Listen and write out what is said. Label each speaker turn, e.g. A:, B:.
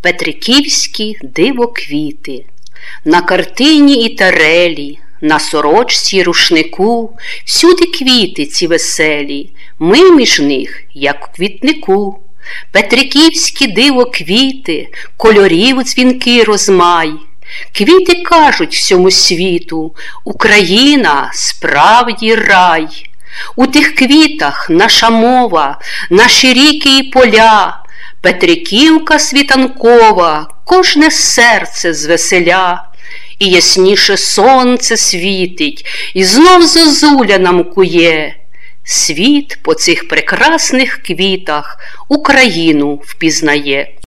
A: Петриківські дивоквіти. На картині і тарелі, на сорочці й рушнику, всюди квіти ці веселі, ми між них, як у квітнику. Петриківські дивоквіти, кольорів дзвінкий розмай. Квіти кажуть всьому світу: Україна справді рай. У тих квітах наша мова, наші ріки і поля, Петриківка світанкова кожне серце звеселя. І ясніше сонце світить, і знов зозуля нам кує. Світ по цих прекрасних квітах Україну впізнає.